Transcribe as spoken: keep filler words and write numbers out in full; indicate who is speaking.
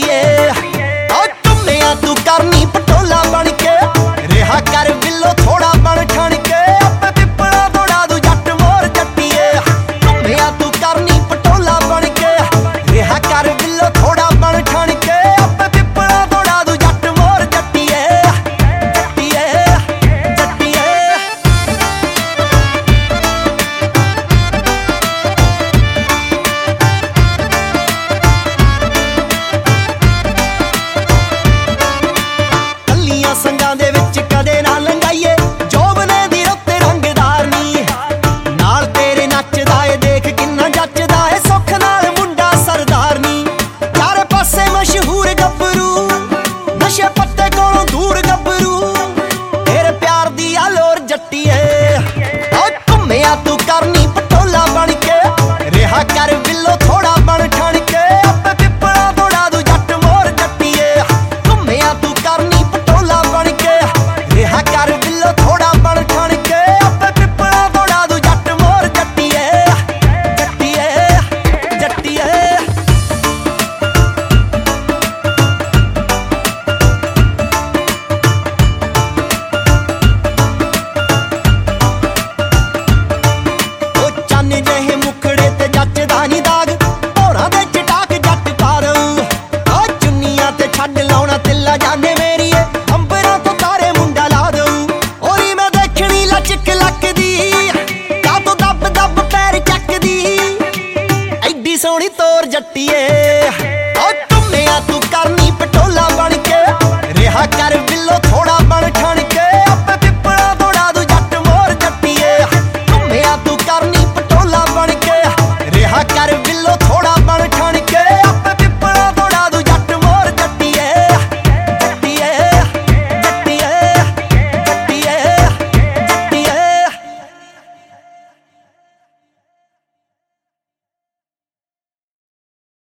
Speaker 1: जट्टीए ओ चुम्मिया तू करनी पटोला बन के रिहा कर बिल्लो थोड़ा बन ठण के अपे पिपला दौड़ा दू जट मोर जट्टीए चुम्मिया तू करनी पटोला बन के रिहा कर बिल्लो थोड़ा बन ठण के अपे पिपला दौड़ा दू जट मोर जट्टीए जट्टीए जट्टीए संगां दे विच कदे ना लंघाइए जोबने दी रुत्ते रंगदार नी नाल तेरे नचदा ए देख किन्ना जचदा ए सुख नाल मुंडा सरदार नी चारे पासे मशहूर गब्बरू नशे पत्ते कोलों दूर गब्बरू तेरे प्यार दी आलोर जट्टीए ओ घुम्मिया तू करनी पटोला बन के रिहा कर बिल्लो थोड़ा बन ठण के अपे पिपला दौड़ा दू जट मोर जट्टीए घुम्मिया तू करनी रिहा कर बिल्लो थोड़ा बन ठण के अपे पिपला दौड़ा दू जट मोर जट्टीए जट्टीए जट्टीए ओ चन्न जेहे मुखड़े ते जचदा नी दाग होरां दे चटाक जट पा दऊं ओ चुन्नियां ते छड्ड लाउणा तिल्ला जाने मेरीए अंबरां तो तारे मुंडा ला दऊं ओरी मैं देखणी लचक लकदी का तू दब दब पैर चकदी एडी सोहणी तोर जट्टीए।